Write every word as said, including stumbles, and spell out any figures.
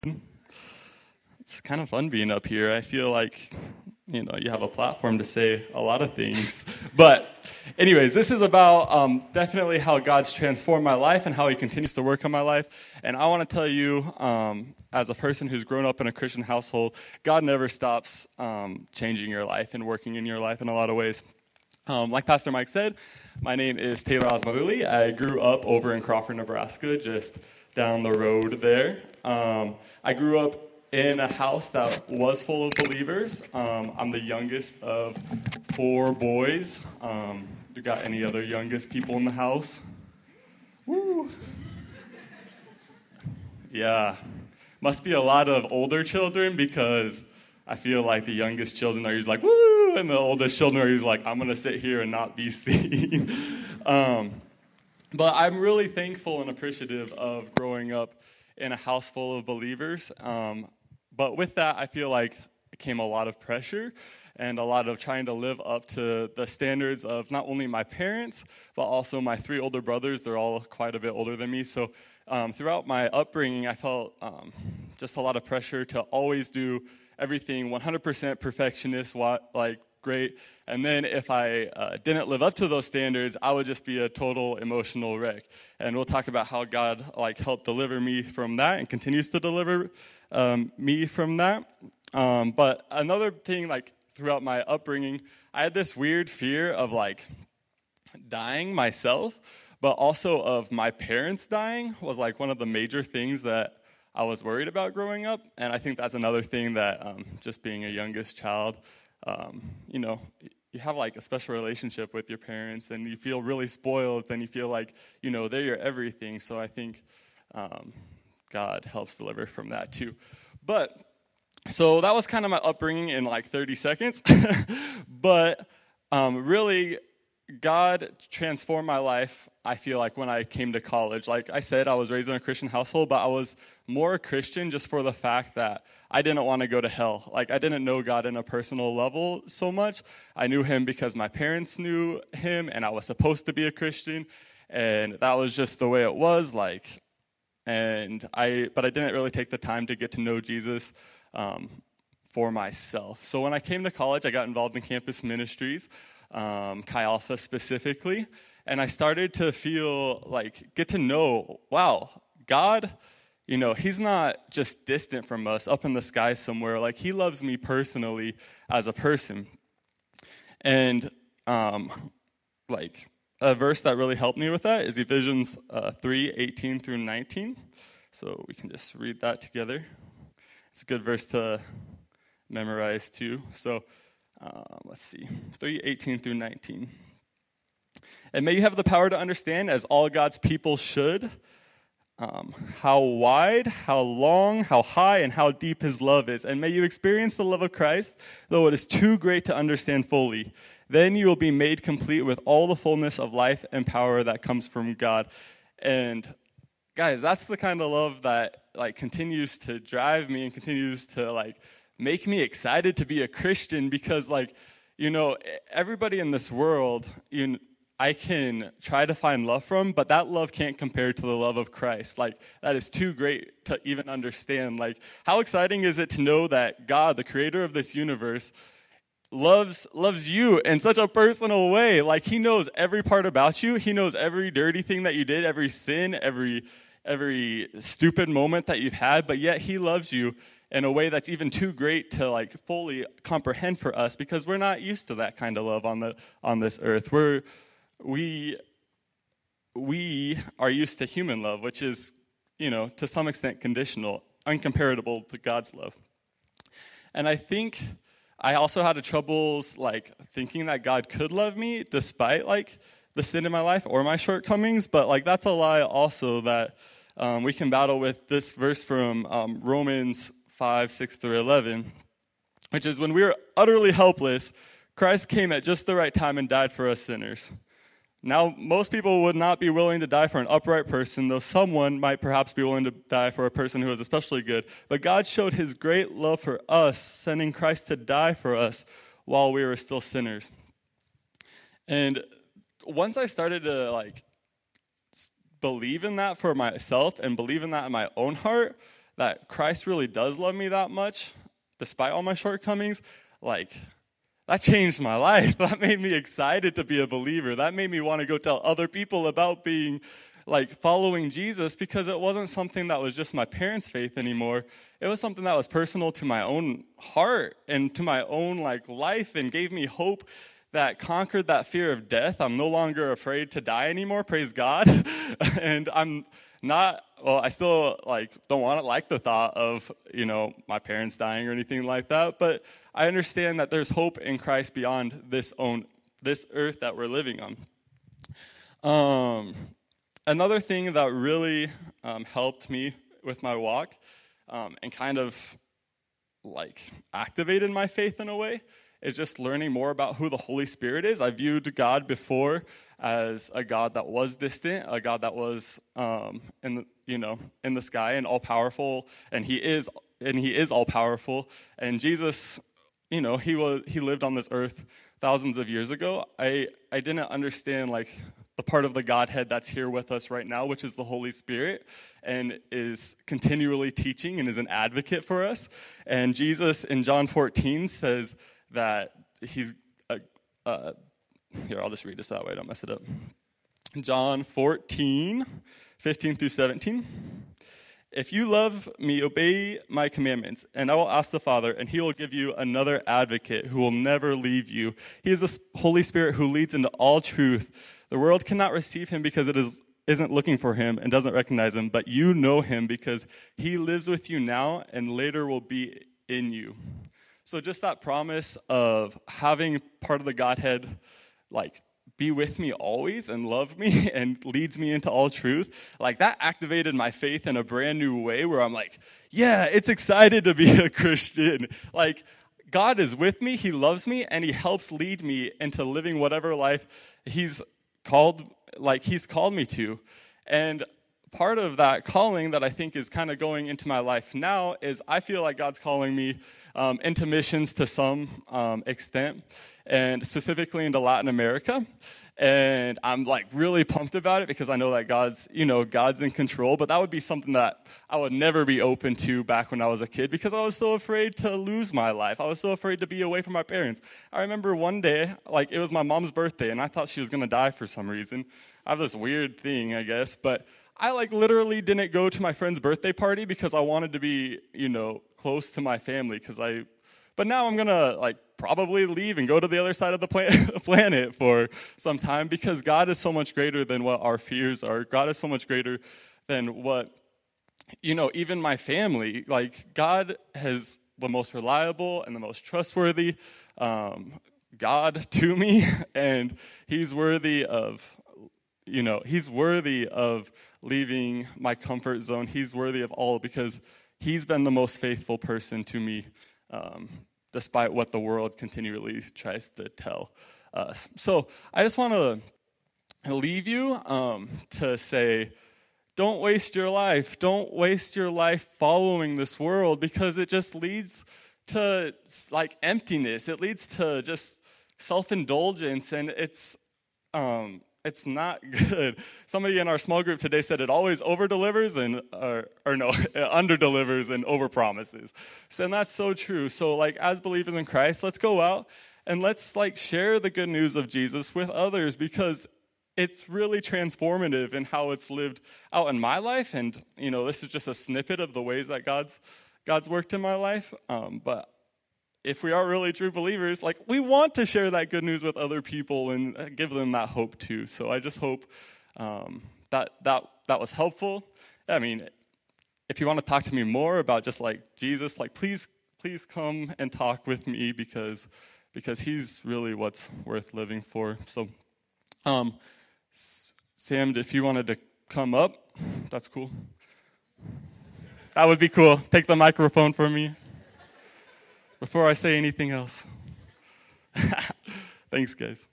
It's kind of fun being up here. I feel like, you know, you have a platform to say a lot of things. But anyways, this is about um, definitely how God's transformed my life and how he continues to work on my life. And I want to tell you, um, as a person who's grown up in a Christian household, God never stops um, changing your life and working in your life in a lot of ways. Um, like Pastor Mike said, my name is Taylor Osmalili. I grew up over in Crawford, Nebraska, just down the road there. Um, I grew up in a house that was full of believers. Um, I'm the youngest of four boys. Um, you got any other youngest people in the house? Woo! Yeah. Must be a lot of older children because I feel like the youngest children are usually like, woo! And the oldest children are usually like, I'm going to sit here and not be seen. um, but I'm really thankful and appreciative of growing up in a house full of believers. Um, but with that, I feel like it came a lot of pressure and a lot of trying to live up to the standards of not only my parents, but also my three older brothers. They're all quite a bit older than me. So um, throughout my upbringing, I felt um, just a lot of pressure to always do everything one hundred percent perfectionist, like great. And then if I uh, didn't live up to those standards, I would just be a total emotional wreck. And we'll talk about how God like helped deliver me from that and continues to deliver um, me from that. Um, but another thing, like throughout my upbringing, I had this weird fear of like dying myself, but also of my parents dying was like one of the major things that I was worried about growing up. And I think that's another thing that um, just being a youngest child, um, you know, you have like a special relationship with your parents and you feel really spoiled and you feel like, you know, they're your everything. So I think um, God helps deliver from that too. But so that was kind of my upbringing in like thirty seconds. But um, really, God transformed my life, I feel like, when I came to college. Like I said, I was raised in a Christian household, but I was more a Christian just for the fact that I didn't want to go to hell. Like I didn't know God in a personal level so much. I knew him because my parents knew him, and I was supposed to be a Christian, and that was just the way it was. Like, and I, but I didn't really take the time to get to know Jesus um, for myself. So when I came to college, I got involved in campus ministries. Um, Chi Alpha specifically, and I started to feel like, get to know, wow, God, you know, he's not just distant from us, up in the sky somewhere, like he loves me personally as a person. And um, like a verse that really helped me with that is Ephesians uh, three, eighteen through nineteen. So we can just read that together. It's a good verse to memorize too. So Um, let's see, three, eighteen through nineteen. And may you have the power to understand, as all God's people should, um, how wide, how long, how high, and how deep his love is. And may you experience the love of Christ, though it is too great to understand fully. Then you will be made complete with all the fullness of life and power that comes from God. And guys, that's the kind of love that like continues to drive me and continues to like make me excited to be a Christian, because like, you know, everybody in this world, you know, I can try to find love from, but that love can't compare to the love of Christ. Like, that is too great to even understand. Like, how exciting is it to know that God, the creator of this universe, loves loves you in such a personal way. Like, he knows every part about you. He knows every dirty thing that you did, every sin, every every stupid moment that you've had, but yet he loves you in a way that's even too great to like fully comprehend for us, because we're not used to that kind of love on the on this earth. We're we we are used to human love, which is, you know, to some extent conditional, uncomparable to God's love. And I think I also had a troubles like thinking that God could love me despite like the sin in my life or my shortcomings, but like that's a lie also that um, we can battle with this verse from um, Romans five, six through eleven, which is, when we were utterly helpless, Christ came at just the right time and died for us sinners. Now, most people would not be willing to die for an upright person, though someone might perhaps be willing to die for a person who is especially good. But God showed his great love for us, sending Christ to die for us while we were still sinners. And once I started to like believe in that for myself and believe in that in my own heart, that Christ really does love me that much, despite all my shortcomings, like, that changed my life. That made me excited to be a believer. That made me want to go tell other people about being, like, following Jesus, because it wasn't something that was just my parents' faith anymore. It was something that was personal to my own heart and to my own, like, life, and gave me hope that conquered that fear of death. I'm no longer afraid to die anymore, praise God. And I'm not, well, I still, like, don't want to like the thought of, you know, my parents dying or anything like that, but I understand that there's hope in Christ beyond this own, this earth that we're living on. Um, another thing that really um, helped me with my walk um, and kind of, like, activated my faith in a way is just learning more about who the Holy Spirit is. I viewed God before as a God that was distant, a God that was, um, in the, you know, in the sky and all powerful, and He is, and He is all powerful. And Jesus, you know, He was, He lived on this earth thousands of years ago. I, I didn't understand, like, the part of the Godhead that's here with us right now, which is the Holy Spirit, and is continually teaching and is an advocate for us. And Jesus in John fourteen says that he's, uh, uh, here, I'll just read this that way I don't mess it up. John fourteen, fifteen through seventeen. If you love me, obey my commandments, and I will ask the Father, and He will give you another advocate who will never leave you. He is the Holy Spirit who leads into all truth. The world cannot receive Him because it is, isn't looking for Him and doesn't recognize Him, but you know Him because He lives with you now and later will be in you. So just that promise of having part of the Godhead, like, be with me always and love me and leads me into all truth, like, that activated my faith in a brand new way where I'm like, yeah, it's excited to be a Christian. Like, God is with me, He loves me, and He helps lead me into living whatever life He's called, like, He's called me to. And part of that calling that I think is kind of going into my life now is I feel like God's calling me um, into missions to some um, extent, and specifically into Latin America. And I'm, like, really pumped about it because I know that God's, you know, God's in control. But that would be something that I would never be open to back when I was a kid because I was so afraid to lose my life. I was so afraid to be away from my parents. I remember one day, like, it was my mom's birthday, and I thought she was going to die for some reason. I have this weird thing, I guess, but I, like, literally didn't go to my friend's birthday party because I wanted to be, you know, close to my family. Because I, but now I'm gonna, like, probably leave and go to the other side of the planet for some time because God is so much greater than what our fears are. God is so much greater than what, you know, even my family. Like, God has the most reliable and the most trustworthy um, God to me, and He's worthy of. You know, He's worthy of leaving my comfort zone. He's worthy of all because He's been the most faithful person to me, um, despite what the world continually tries to tell us. So I just want to leave you um, to say, don't waste your life. Don't waste your life following this world because it just leads to, like, emptiness. It leads to just self-indulgence, and it's... Um, It's not good. Somebody in our small group today said it always over-delivers and, or, or no, under-delivers and over-promises. So, and that's so true. So, like, as believers in Christ, let's go out and let's, like, share the good news of Jesus with others because it's really transformative in how it's lived out in my life. And, you know, this is just a snippet of the ways that God's God's worked in my life. Um, but if we are really true believers, like, we want to share that good news with other people and give them that hope too. So I just hope um, that that that was helpful. I mean, if you want to talk to me more about just, like, Jesus, like, please please come and talk with me because because He's really what's worth living for. So, um, Sam, if you wanted to come up, that's cool. That would be cool. Take the microphone from me. Before I say anything else. Thanks, guys.